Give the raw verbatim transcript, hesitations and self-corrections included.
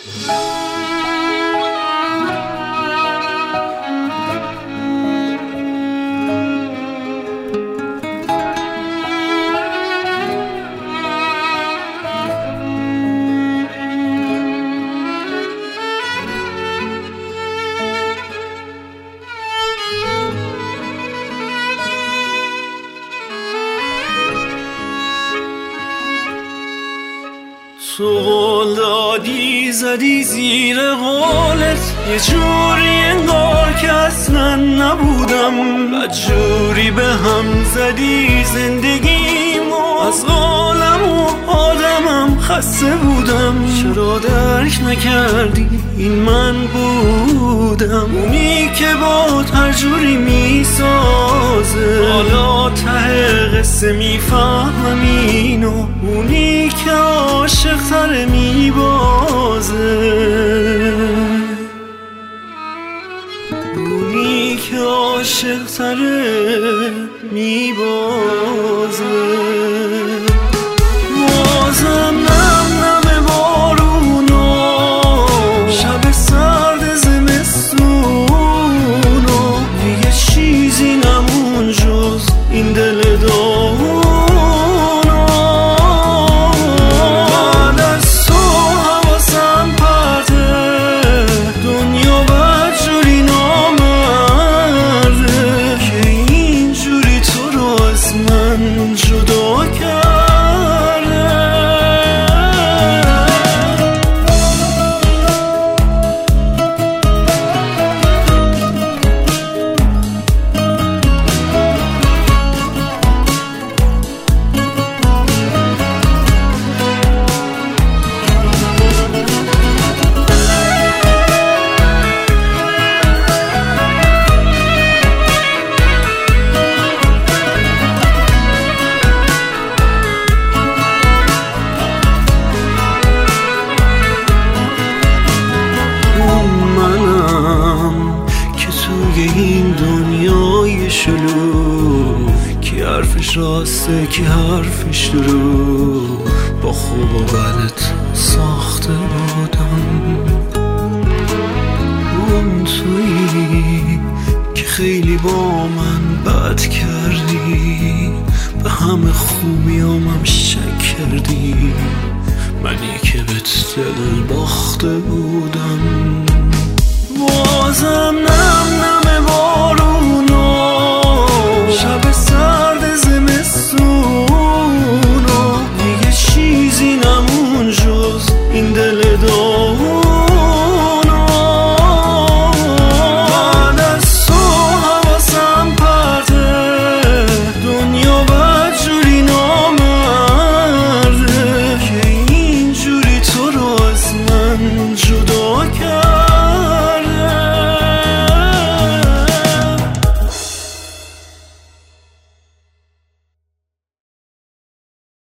تو قول دادی زدی زیر قولت، یه جوری انگار که اصلا نبودم، بدجوری به هم زدی زندگیمو، از قولم و آدمم خسته بودم. چرا درک نکردی این من بودم، اونی که با هر جوری میسازه، حالا ته قصه میفهمم اینو، اونی که عاشق تره میبازه، اونی که عاشق تره میبازه. بازم نم نم بارونو، شب سرد زمستونو، دیگه چیزی نمون جز این دل داغونو. بعد از تو حواسم پرته، دنیا بدجوری نامرده، که اینجوری تو رو از من جدا کرد. این دنیای شلوغ، کی حرفش راسته کی حرفش دروغ، با خوب و بدت ساخته بودم. اون تویی که خیلی با من بد کردی، به همه خوبیامم شک کردی، منی که بهت دل باخته بودم. بازم نه